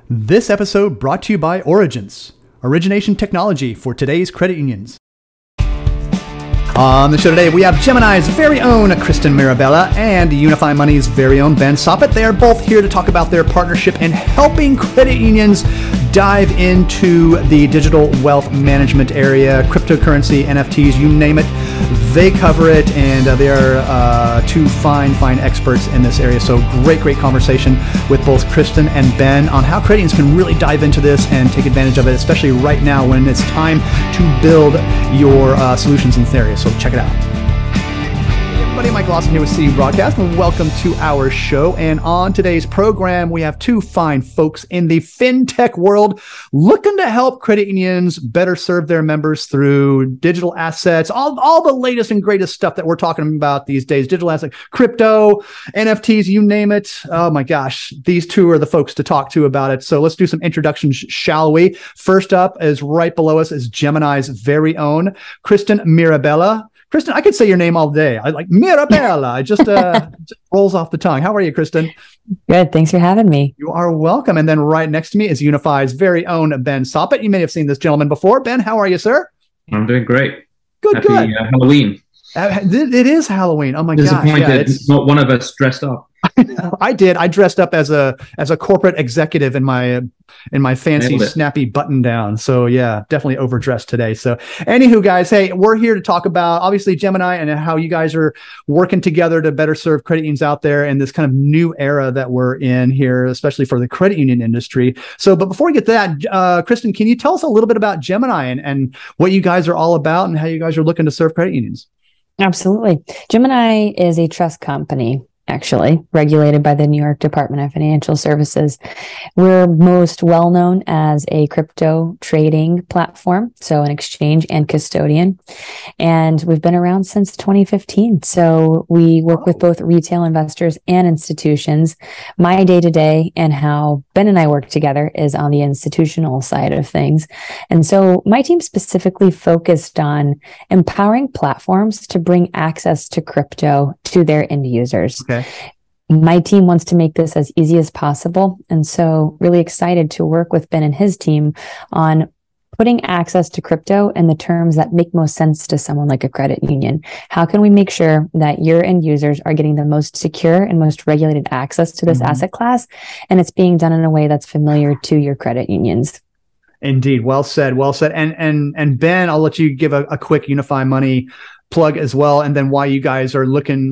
This episode brought to you by Origence, origination technology for today's credit unions. On the show today, we have Gemini's very own Kristen Mirabella and Unify Money's very own Ben Soppet. They are both here to talk about their partnership in helping credit unions dive into the digital wealth management area, cryptocurrency, NFTs, you name it. They cover it, and they are two fine experts in this area. So great conversation with both Kristen and Ben on how credit unions can really dive into this and take advantage of it, especially right now when it's time to build your solutions in this area. So check it out. Hey everybody, Mike Lawson here with CU Broadcast, and welcome to our show. And on today's program, we have two fine folks in the fintech world looking to help credit unions better serve their members through digital assets, all the latest and greatest stuff that we're talking about these days, digital assets, crypto, NFTs, you name it. Oh my gosh, these two are the folks to talk to about it. So let's do some introductions, shall we? First up is right below us is Gemini's very own Kristen Mirabella. Kristen, I could say your name all day. I like Mirabella. It just rolls off the tongue. How are you, Kristen? Good. Thanks for having me. You are welcome. And then right next to me is Unify's very own Ben Soppet. You may have seen this gentleman before. Ben, how are you, sir? I'm doing great. Good. Halloween. It is Halloween. Oh my gosh. Disappointed it's not one of us dressed up. I did. I dressed up as a corporate executive in my fancy snappy button down. So yeah, definitely overdressed today. So anywho, guys, hey, we're here to talk about obviously Gemini and how you guys are working together to better serve credit unions out there in this kind of new era that we're in here, especially for the credit union industry. So, but before we get to that, Kristen, can you tell us a little bit about Gemini and what you guys are all about and how you guys are looking to serve credit unions? Absolutely. Gemini is a trust company, actually, regulated by the New York Department of Financial Services. We're most well known as a crypto trading platform, so an exchange and custodian. And we've been around since 2015. So we work with both retail investors and institutions. My day-to-day and how Ben and I work together is on the institutional side of things. And so my team specifically focused on empowering platforms to bring access to crypto to their end users. Okay. My team wants to make this as easy as possible. And so really excited to work with Ben and his team on putting access to crypto in the terms that make most sense to someone like a credit union. How can we make sure that your end users are getting the most secure and most regulated access to this asset class? And it's being done in a way that's familiar to your credit unions. Indeed. Well said. And Ben, I'll let you give a quick Unify Money plug as well, and then why you guys are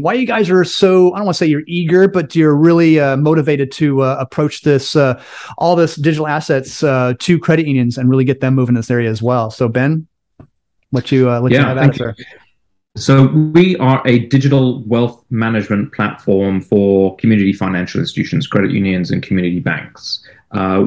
so, I don't want to say you're eager, but you're really motivated to approach this all this digital assets to credit unions and really get them moving in this area as well. So Ben, let you have at it, sir. So we are a digital wealth management platform for community financial institutions, credit unions, and community banks. Our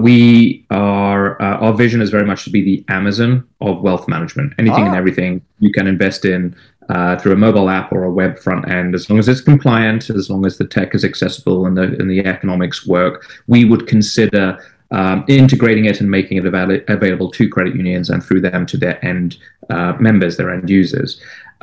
vision is very much to be the Amazon of wealth management. Anything and everything you can invest in through a mobile app or a web front end, as long as it's compliant, as long as the tech is accessible and the economics work, we would consider integrating it and making it available to credit unions and through them to their end members, their end users.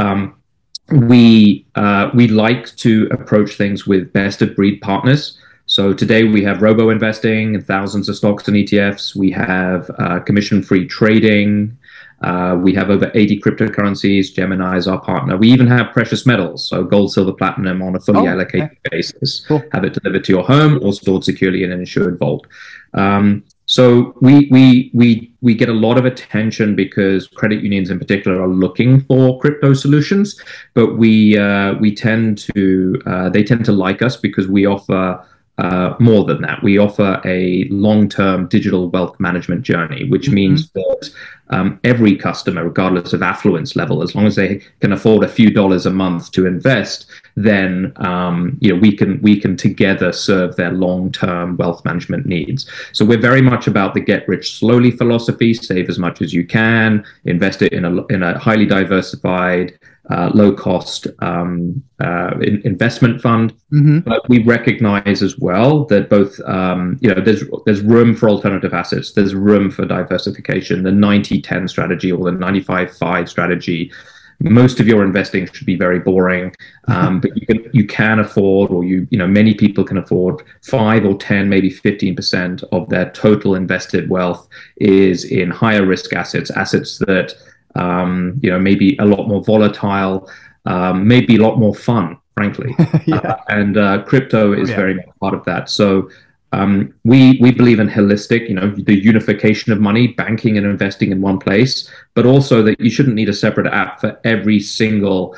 We like to approach things with best of breed partners. So today we have robo investing and thousands of stocks and ETFs. We have commission-free trading. We have over 80 cryptocurrencies. Gemini is our partner. We even have precious metals, so gold, silver, platinum on a fully allocated basis. Cool. Have it delivered to your home or stored securely in an insured vault. So we get a lot of attention because credit unions in particular are looking for crypto solutions, but they tend to like us because we offer more than that. We offer a long-term digital wealth management journey, which means that every customer, regardless of affluence level, as long as they can afford a few dollars a month to invest, then we can together serve their long-term wealth management needs. So we're very much about the get rich slowly philosophy: save as much as you can, invest it in a highly diversified, low-cost investment fund. But we recognize as well that both, there's room for alternative assets. There's room for diversification. The 90-10 strategy or the 95-5 strategy most of your investing should be very boring, but you can afford, or many people can afford 5 or 10, maybe 15% of their total invested wealth is in higher risk assets that maybe a lot more volatile, maybe a lot more fun, frankly. And crypto is very much part of that. So we believe in holistic, the unification of money, banking and investing in one place, but also that you shouldn't need a separate app for every single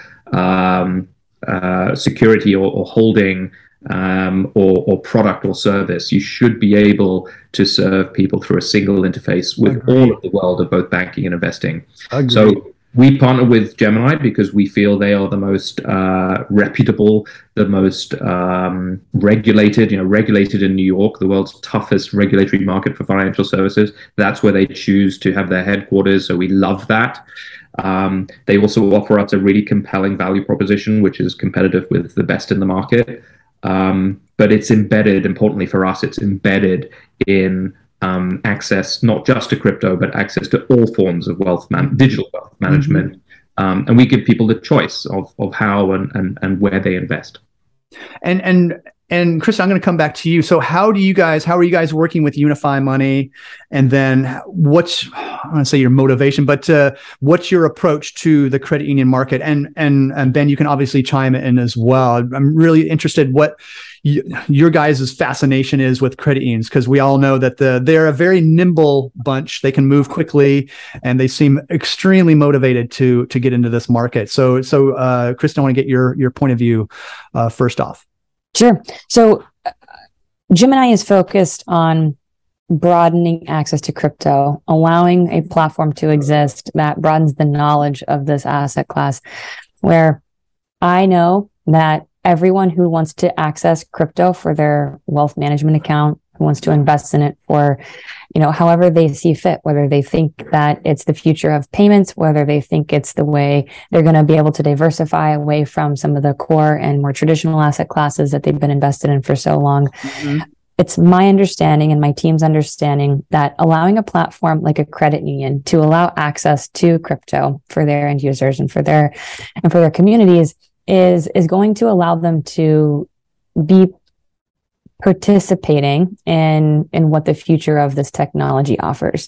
security or holding or product or service. You should be able to serve people through a single interface with all of the world of both banking and investing. So we partner with Gemini because we feel they are the most reputable, the most regulated, regulated in New York, the world's toughest regulatory market for financial services. That's where they choose to have their headquarters. So we love that. They also offer us a really compelling value proposition, which is competitive with the best in the market. But it's embedded, importantly for us, it's embedded in access not just to crypto, but access to all forms of digital wealth management. And we give people the choice of how and where they invest. And Chris, I'm going to come back to you. So how are you guys working with Unify Money? And then I want to say your motivation, but what's your approach to the credit union market? And Ben, you can obviously chime in as well. I'm really interested what your guys' fascination is with credit unions, because we all know that they're a very nimble bunch. They can move quickly, and they seem extremely motivated to get into this market. So Chris, I want to get your point of view first off. Sure. So Gemini is focused on broadening access to crypto, allowing a platform to exist that broadens the knowledge of this asset class, where I know that everyone who wants to access crypto for their wealth management account, who wants to invest in it for, however they see fit, whether they think that it's the future of payments, whether they think it's the way they're going to be able to diversify away from some of the core and more traditional asset classes that they've been invested in for so long. It's my understanding and my team's understanding that allowing a platform like a credit union to allow access to crypto for their end users and for their communities is going to allow them to be participating in what the future of this technology offers.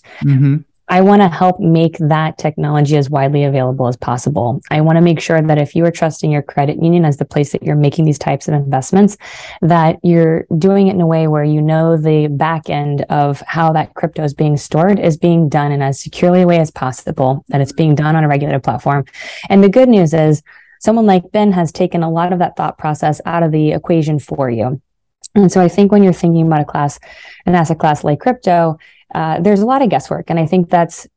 I want to help make that technology as widely available as possible. I want to make sure that if you are trusting your credit union as the place that you're making these types of investments, that you're doing it in a way where the back end of how that crypto is being stored is being done in as securely a way as possible, that it's being done on a regulated platform. And the good news is someone like Ben has taken a lot of that thought process out of the equation for you. And so I think when you're thinking about an asset class like crypto, there's a lot of guesswork. And I think that's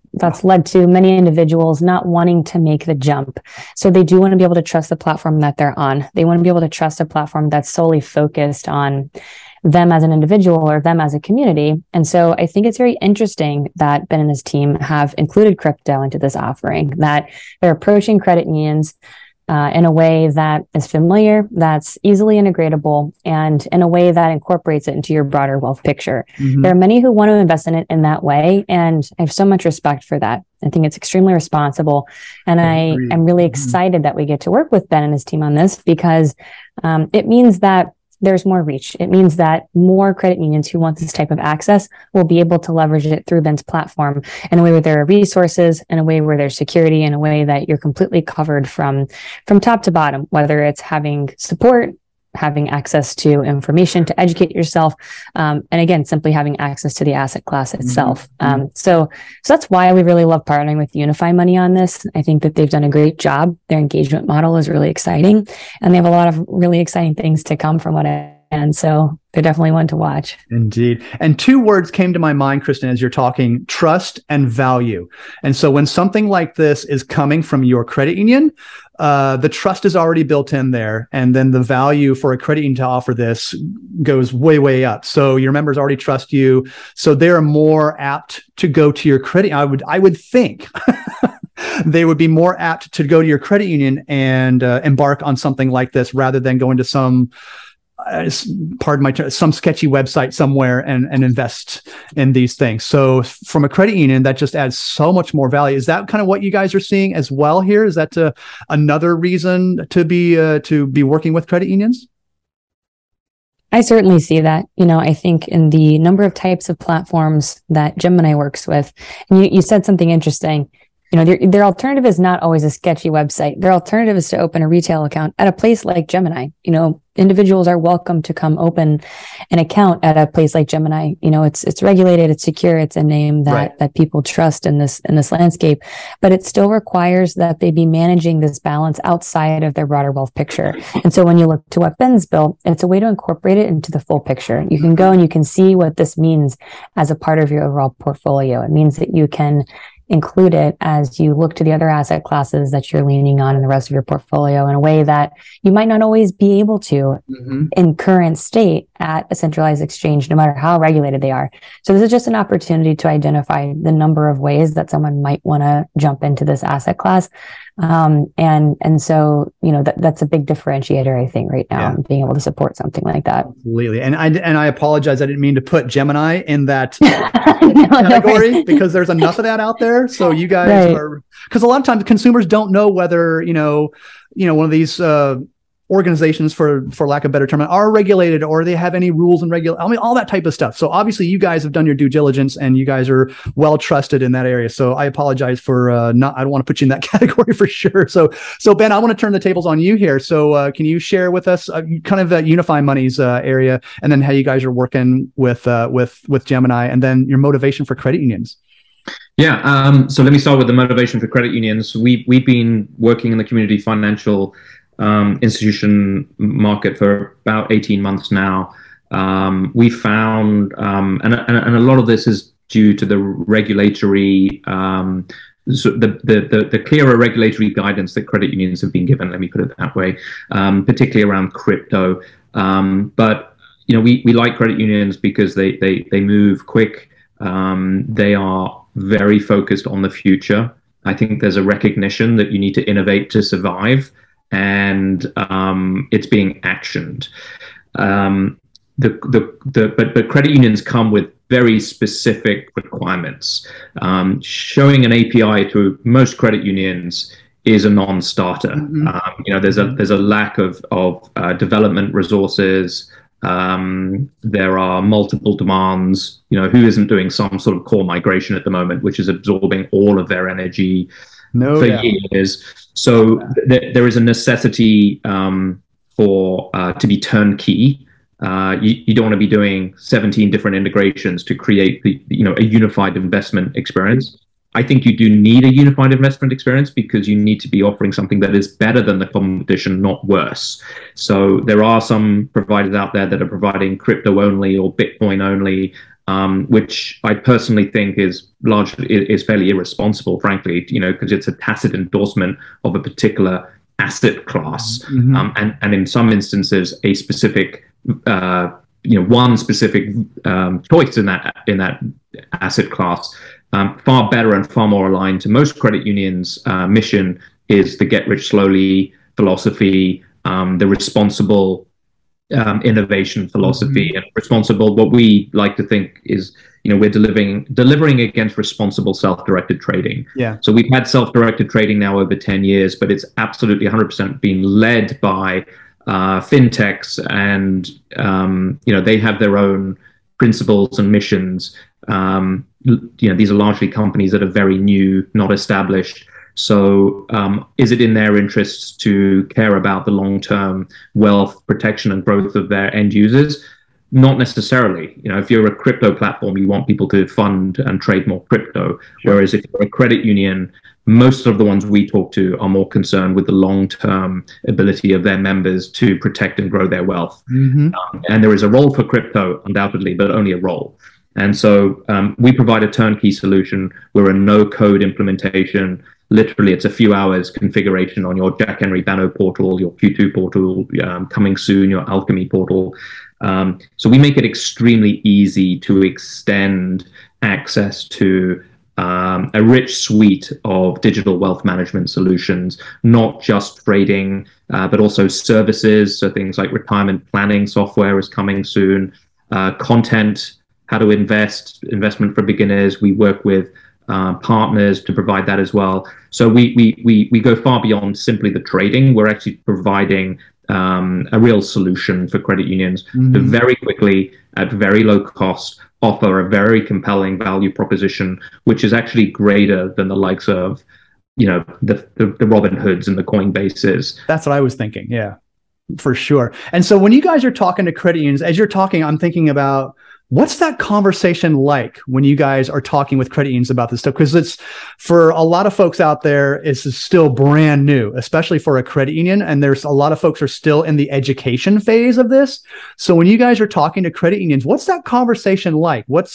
led to many individuals not wanting to make the jump. So they do want to be able to trust the platform that they're on. They want to be able to trust a platform that's solely focused on them as an individual or them as a community. And so I think it's very interesting that Ben and his team have included crypto into this offering, that they're approaching credit unions in a way that is familiar, that's easily integratable, and in a way that incorporates it into your broader wealth picture. There are many who want to invest in it in that way, and I have so much respect for that. I think it's extremely responsible, and I am really excited that we get to work with Ben and his team on this, because it means that there's more reach. It means that more credit unions who want this type of access will be able to leverage it through Ben's platform in a way where there are resources, in a way where there's security, in a way that you're completely covered from top to bottom, whether it's having support, having access to information to educate yourself, and again, simply having access to the asset class itself. So that's why we really love partnering with Unify Money on this. I think that they've done a great job. Their engagement model is really exciting, and they have a lot of really exciting things to come from and so they're definitely one to watch. Indeed. And 2 words came to my mind, Kristen, as you're talking: trust and value. And so when something like this is coming from your credit union, the trust is already built in there. And then the value for a credit union to offer this goes way, way up. So your members already trust you. So they're more apt to go to your credit. I would think they would be more apt to go to your credit union and embark on something like this rather than going to some pardon my term, some sketchy website somewhere and invest in these things. So from a credit union, that just adds so much more value. Is that kind of what you guys are seeing as well here? Is that another reason to be working with credit unions? I certainly see that. I think in the number of types of platforms that Gemini works with, and you said something interesting. Their alternative is not always a sketchy website. Their alternative is to open a retail account at a place like Gemini. Individuals are welcome to come open an account at a place like Gemini. It's regulated, it's secure, it's a name that people trust in this landscape, but it still requires that they be managing this balance outside of their broader wealth picture. And so when you look to what Ben's built, it's a way to incorporate it into the full picture. You can go and you can see what this means as a part of your overall portfolio. It means that you can include it as you look to the other asset classes that you're leaning on in the rest of your portfolio in a way that you might not always be able to in current state at a centralized exchange, no matter how regulated they are. So this is just an opportunity to identify the number of ways that someone might want to jump into this asset class. And so, that's a big differentiator, I think, right now, being able to support something like that. Completely. And I apologize. I didn't mean to put Gemini in that category because there's enough of that out there. So you guys are, because a lot of times consumers don't know whether, one of these, organizations, for lack of a better term, are regulated or they have any rules and all that type of stuff. So obviously you guys have done your due diligence and you guys are well trusted in that area. So I apologize for I don't want to put you in that category for sure. So Ben, I want to turn the tables on you here. So can you share with us kind of the Unify Money's area, and then how you guys are working with Gemini, and then your motivation for credit unions? Yeah. So let me start with the motivation for credit unions. We've been working in the community financial institution market for about 18 months now. We found, and a lot of this is due to the regulatory, so the clearer regulatory guidance that credit unions have been given, let me put it that way, particularly around crypto. But we like credit unions because they move quick. They are very focused on the future. I think there's a recognition that you need to innovate to survive, and it's being actioned. But credit unions come with very specific requirements. Showing an API to most credit unions is a non-starter. There's a lack of development resources. There are multiple demands. Who isn't doing some sort of core migration at the moment, which is absorbing all of their energy for years. So there is a necessity to be turnkey. You don't want to be doing 17 different integrations to create a unified investment experience. I think you do need a unified investment experience because you need to be offering something that is better than the competition, not worse. So there are some providers out there that are providing crypto only or Bitcoin only, which I personally think is fairly irresponsible, frankly, because it's a tacit endorsement of a particular asset class, and in some instances a specific, one specific choice in that asset class. Far better and far more aligned to most credit unions' mission is the get rich slowly philosophy, the responsible innovation philosophy, and responsible, what we like to think is, we're delivering against responsible self-directed trading. So we've had self-directed trading now over 10 years, but it's absolutely 100% been led by fintechs, and they have their own principles and missions. These are largely companies that are very new, not established. So is it in their interests to care about the long-term wealth protection and growth of their end users? Not necessarily. If you're a crypto platform, you want people to fund and trade more crypto. Whereas if you're a credit union, most of the ones we talk to are more concerned with the long-term ability of their members to protect and grow their wealth. And there is a role for crypto, undoubtedly, but only a role. And so we provide a turnkey solution. We're a no-code implementation. Literally, it's a few hours configuration on your Jack Henry Banno portal, your Q2 portal, coming soon, your Alchemy portal. So we make it extremely easy to extend access to a rich suite of digital wealth management solutions, not just trading, but also services. So things like retirement planning software is coming soon, content, how to investment for beginners. We work with partners to provide that as well. So we go far beyond simply the trading. We're actually providing a real solution for credit unions to very quickly, at very low cost, offer a very compelling value proposition, which is actually greater than the likes of, the Robinhoods and the Coinbases. That's what I was thinking. Yeah, for sure. And so when you guys are talking to credit unions, as you're talking, I'm thinking about, what's that conversation like when you guys are talking with credit unions about this stuff? Because it's, for a lot of folks out there, it's still brand new, especially for a credit union. And there's a lot of folks are still in the education phase of this. So when you guys are talking to credit unions, what's that conversation like? What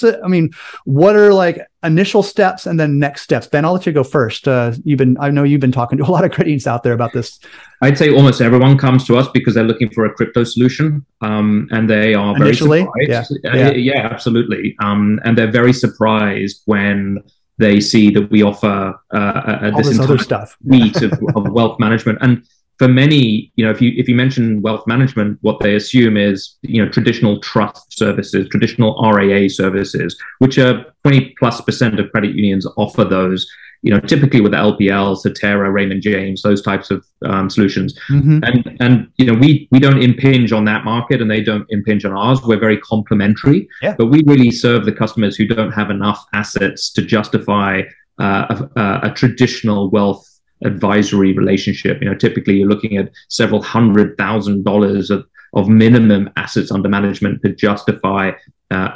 are like initial steps and then next steps? Ben, I'll let you go first. I know you've been talking to a lot of credit unions out there about this. I'd say almost everyone comes to us because they're looking for a crypto solution, and they are very surprised. Yeah, absolutely. And they're very surprised when they see that we offer this entire suite of wealth management. And for many, if you mention wealth management, what they assume is traditional trust services, traditional RIA services, which are 20+% of credit unions offer those. Typically with LPL, Cetera, Raymond James, those types of solutions. And we don't impinge on that market, and they don't impinge on ours. We're very complementary, but we really serve the customers who don't have enough assets to justify a traditional wealth advisory relationship. Typically you're looking at several $100,000 of minimum assets under management to justify at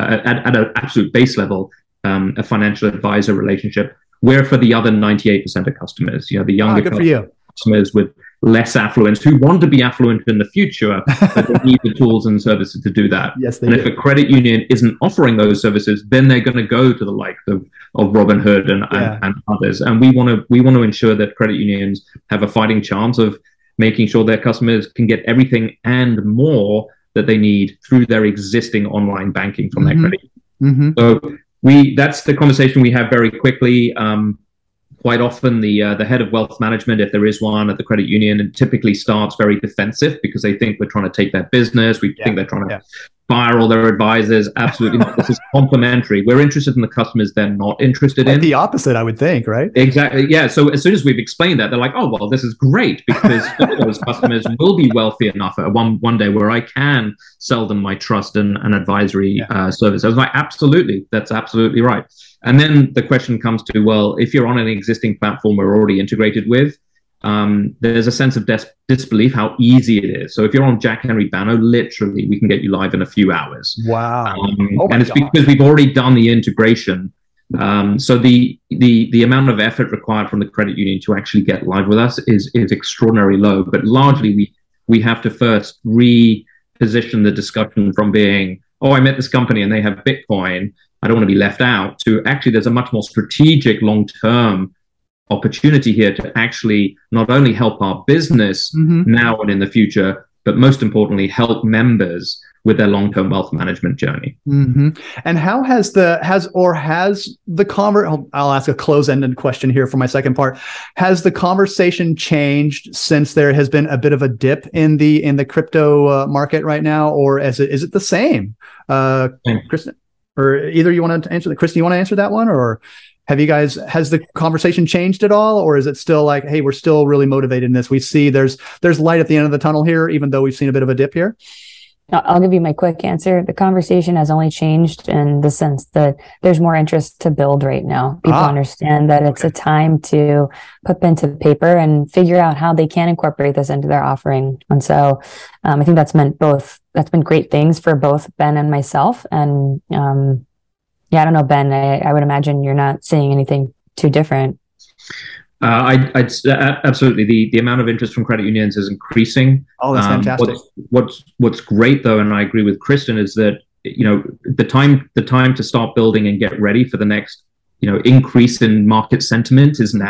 an absolute base level a financial advisor relationship. We're for the other 98% of customers, the younger customers with less affluence who want to be affluent in the future, but they need the tools and services to do that. Yes, if a credit union isn't offering those services, then they're going to go to the likes of Robinhood and others. And we want to ensure that credit unions have a fighting chance of making sure their customers can get everything and more that they need through their existing online banking from their credit union. So that's the conversation we have very quickly. Quite often the head of wealth management, if there is one at the credit union, and typically starts very defensive because they think we're trying to take their business. We think they're trying to fire all their advisors. Absolutely not. This is complementary. We're interested in the customers they're not interested in. The opposite, I would think, right? Exactly. Yeah. So as soon as we've explained that, they're like, oh, well, this is great because those customers will be wealthy enough at one day where I can sell them my trust and advisory service. I was like, absolutely. That's absolutely right. And then the question comes to, well, if you're on an existing platform we're already integrated with, there's a sense of disbelief how easy it is. So if you're on Jack Henry Banno, literally we can get you live in a few hours. Wow. And it's because we've already done the integration. So the amount of effort required from the credit union to actually get live with us is extraordinarily low. But largely we have to first reposition the discussion from being, oh, I met this company and they have Bitcoin, I don't want to be left out, to actually there's a much more strategic long-term opportunity here to actually not only help our business now and in the future, but most importantly, help members with their long-term wealth management journey. And how has I'll ask a close-ended question here for my second part. Has the conversation changed since there has been a bit of a dip in the crypto market right now, or is it the same? Kristen, or either you want to answer that? Kristen, you want to answer that one, or has the conversation changed at all, or is it still like, hey, we're still really motivated in this? We see there's light at the end of the tunnel here, even though we've seen a bit of a dip here. I'll give you my quick answer. The conversation has only changed in the sense that there's more interest to build right now. People understand that it's a time to put pen to paper and figure out how they can incorporate this into their offering. And so I think that's been great things for both Ben and myself. And I don't know, Ben, I would imagine you're not seeing anything too different. I'd absolutely. The amount of interest from credit unions is increasing. Oh, that's fantastic. What's great though, and I agree with Kristen, is that the time to start building and get ready for the next increase in market sentiment is now.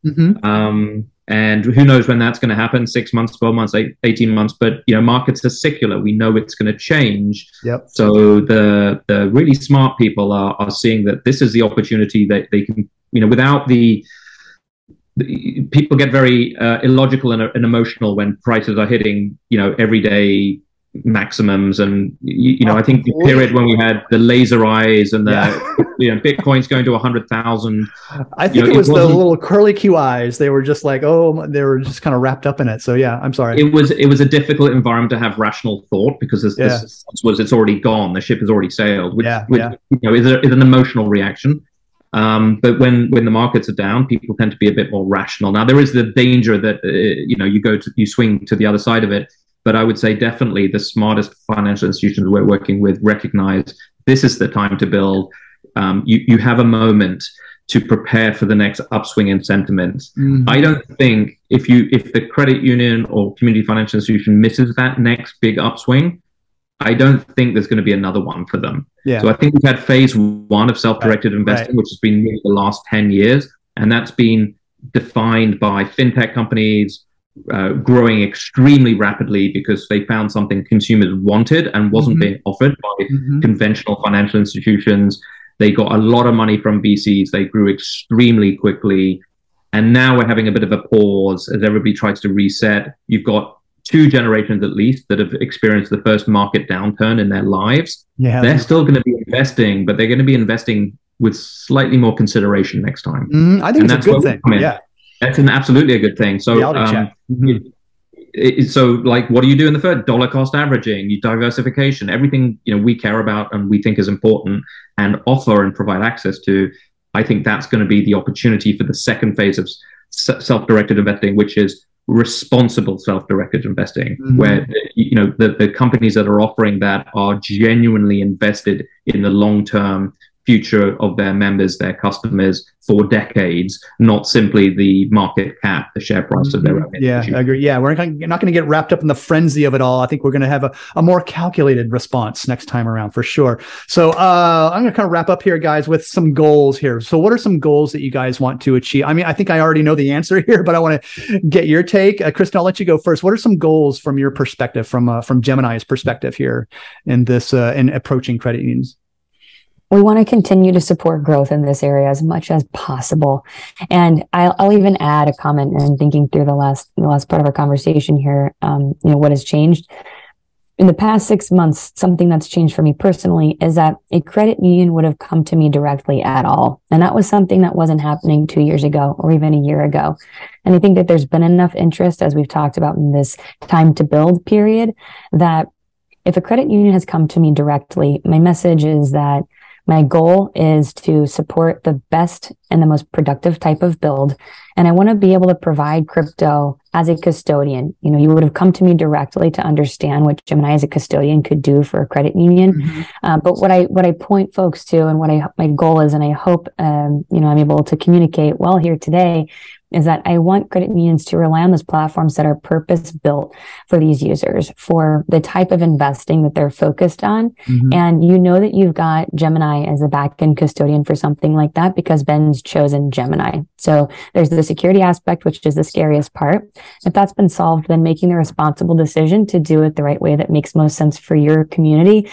And who knows when that's going to happen, 6 months, 12 months, 18 months. But, markets are secular. We know it's going to change. Yep. So the really smart people are seeing that this is the opportunity that they can, without the people get very illogical and emotional when prices are hitting, everyday maximums. And, I think the period when we had the laser eyes and Bitcoin's going to 100,000. I think it was the little curly Q eyes. They were just like, they were just kind of wrapped up in it. So yeah, I'm sorry. It was a difficult environment to have rational thought because it's already gone. The ship has already sailed, which is an emotional reaction. But when the markets are down, people tend to be a bit more rational. Now there is the danger that you swing to the other side of it. But I would say definitely the smartest financial institutions we're working with recognize this is the time to build. You have a moment to prepare for the next upswing in sentiment. I don't think if the credit union or community financial institution misses that next big upswing, I don't think there's going to be another one for them. Yeah. So I think we've had phase one of self-directed investing, which has been the last 10 years. And that's been defined by fintech companies, growing extremely rapidly because they found something consumers wanted and wasn't being offered by conventional financial institutions. They got a lot of money from VCs. They grew extremely quickly. And now we're having a bit of a pause as everybody tries to reset. You've got 2 generations at least that have experienced the first market downturn in their lives. Yeah, they're still going to be investing, but they're going to be investing with slightly more consideration next time. I think it's a good thing. Yeah. That's absolutely a good thing. So, so like, what do you do in the third? Dollar cost averaging, diversification, everything we care about and we think is important and offer and provide access to. I think that's going to be the opportunity for the second phase of self-directed investing, which is responsible self-directed investing, where the companies that are offering that are genuinely invested in the long-term future of their members, their customers for decades, not simply the market cap, the share price of their own. Yeah, I agree. Yeah, we're not going to get wrapped up in the frenzy of it all. I think we're going to have a more calculated response next time around for sure. So I'm going to kind of wrap up here, guys, with some goals here. So what are some goals that you guys want to achieve? I mean, I think I already know the answer here, but I want to get your take. Kristen, I'll let you go first. What are some goals from your perspective, from Gemini's perspective here in this in approaching credit unions? We want to continue to support growth in this area as much as possible. And I'll even add a comment and thinking through the last part of our conversation here, what has changed. In the past 6 months, something that's changed for me personally is that a credit union would have come to me directly at all. And that was something that wasn't happening 2 years ago or even a year ago. And I think that there's been enough interest, as we've talked about in this time to build period, that if a credit union has come to me directly, my message is that my goal is to support the best and the most productive type of build. And I want to be able to provide crypto as a custodian. You would have come to me directly to understand what Gemini as a custodian could do for a credit union. But what I point folks to and what my goal is, and I hope, I'm able to communicate well here today, is that I want credit unions to rely on those platforms that are purpose built for these users, for the type of investing that they're focused on. And that you've got Gemini as a back-end custodian for something like that because Ben's chosen Gemini. So there's the security aspect, which is the scariest part. If that's been solved, then making the responsible decision to do it the right way that makes most sense for your community,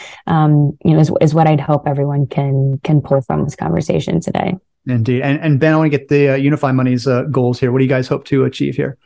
is what I'd hope everyone can pull from this conversation today. Indeed. And Ben, I want to get the Unify Money's goals here. What do you guys hope to achieve here?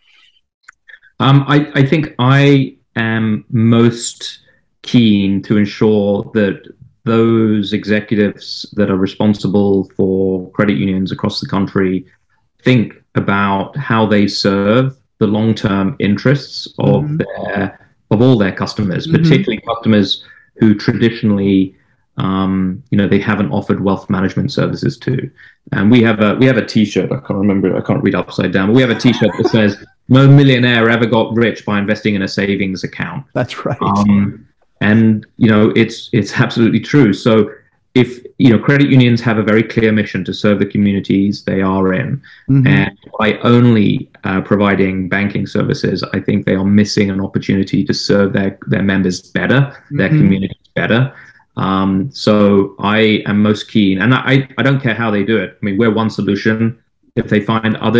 I think I am most keen to ensure that those executives that are responsible for credit unions across the country think about how they serve the long-term interests of all their customers, particularly customers who traditionally they haven't offered wealth management services to. And we have a T-shirt. I can't remember. I can't read upside down. But we have a T-shirt that says, "No millionaire ever got rich by investing in a savings account." That's right. And it's absolutely true. So if credit unions have a very clear mission to serve the communities they are in, and by only providing banking services, I think they are missing an opportunity to serve their members better, their communities better. So I am most keen, and I don't care how they do it. I mean, we're one solution. If they find others,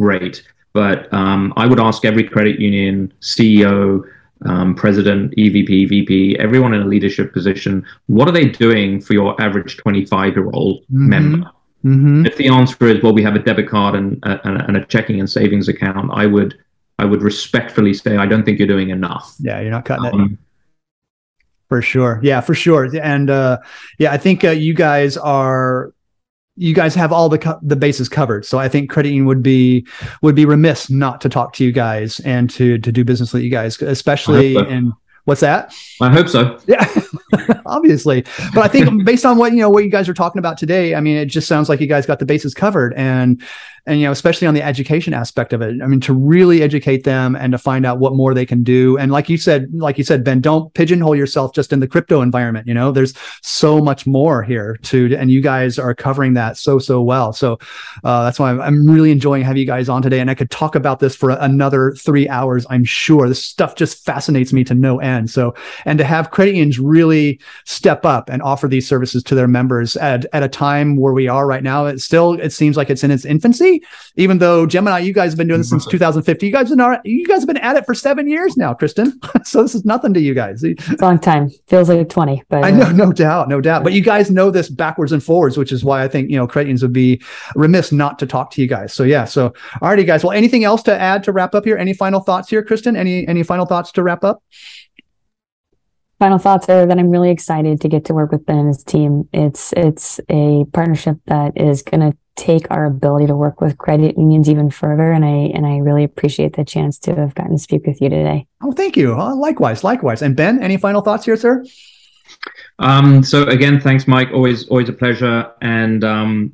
great. But I would ask every credit union CEO, president, EVP, VP, everyone in a leadership position, what are they doing for your average 25-year-old member? If the answer is, well, we have a debit card and a checking and savings account, I would respectfully say, I don't think you're doing enough. Yeah, you're not cutting it. For sure. Yeah, for sure. And I think you guys have all the bases covered. So I think Credit Union would be remiss not to talk to you guys and to do business with you guys, especially in what's that? I hope so. Yeah, obviously. But I think based on what you guys are talking about today, I mean, it just sounds like you guys got the bases covered, and especially on the education aspect of it. I mean, to really educate them and to find out what more they can do. And like you said, Ben, don't pigeonhole yourself just in the crypto environment. There's so much more here and you guys are covering that so well. So that's why I'm really enjoying having you guys on today. And I could talk about this for another 3 hours. I'm sure this stuff just fascinates me to no end. So, and to have credit unions really step up and offer these services to their members at a time where we are right now, it seems like it's in its infancy. Even though Gemini, you guys have been doing this since 2015, you guys have been at it for 7 years now, Kristen. So this is nothing to you guys. It's a long time. Feels like 20, but I know, no doubt. But you guys know this backwards and forwards, which is why I think credit unions would be remiss not to talk to you guys. So yeah. So alrighty, guys. Well, anything else to add to wrap up here? Any final thoughts here, Kristen? Any final thoughts to wrap up? Final thoughts are that I'm really excited to get to work with Ben and his team. It's a partnership that is going to take our ability to work with credit unions even further, and I really appreciate the chance to have gotten to speak with you today. Oh, thank you. Likewise. And Ben, any final thoughts here, sir? So again, thanks, Mike. Always a pleasure. And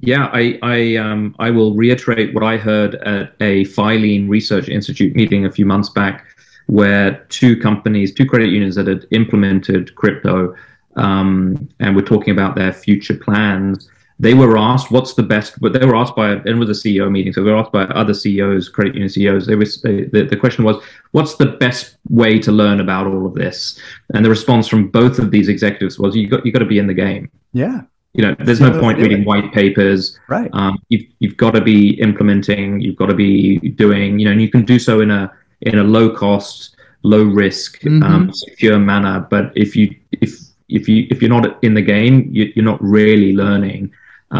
I will reiterate what I heard at a Filene Research Institute meeting a few months back, where two credit unions that had implemented crypto and were talking about their future plans. They were asked, what's the best, but they were asked by, and it was a CEO meeting, so they were asked by other CEOs, credit union CEOs, the question was, what's the best way to learn about all of this? And the response from both of these executives was, you got to be in the game. Yeah. There's no point reading white papers. Right. You've got to be implementing, you've got to be doing, and you can do so in a low cost, low risk, secure manner. But if you're not in the game, you're not really learning.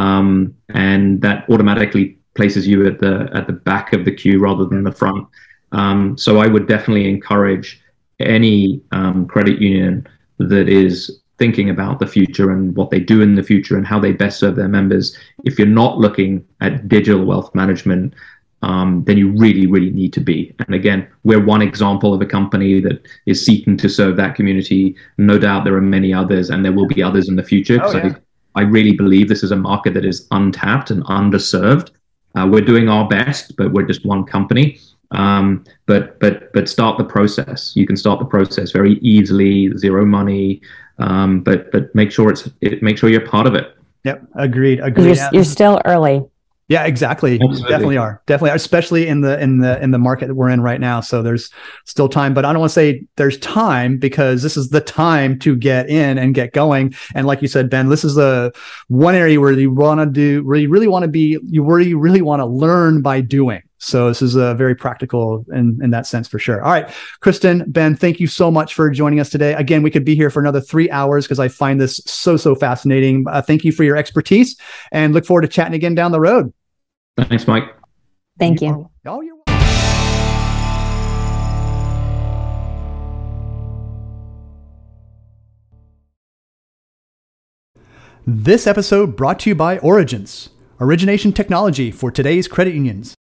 And that automatically places you at the back of the queue rather than the front. So I would definitely encourage any credit union that is thinking about the future and what they do in the future and how they best serve their members. If you're not looking at digital wealth management, then you really, really need to be. And again, we're one example of a company that is seeking to serve that community. No doubt there are many others, and there will be others in the future. I really believe this is a market that is untapped and underserved. We're doing our best, but we're just one company. But start the process. You can start the process very easily, zero money. But make sure you're part of it. Yep, agreed. You're still early. Yeah, exactly. Absolutely. Definitely, especially in the market that we're in right now. So there's still time, but I don't want to say there's time, because this is the time to get in and get going. And like you said, Ben, this is the one area where you really want to learn by doing. So this is very practical in that sense, for sure. All right, Kristen, Ben, thank you so much for joining us today. Again, we could be here for another 3 hours because I find this so fascinating. Thank you for your expertise, and look forward to chatting again down the road. Thanks, Mike. Thank you. Oh, you're welcome. This episode brought to you by Origence, origination technology for today's credit unions.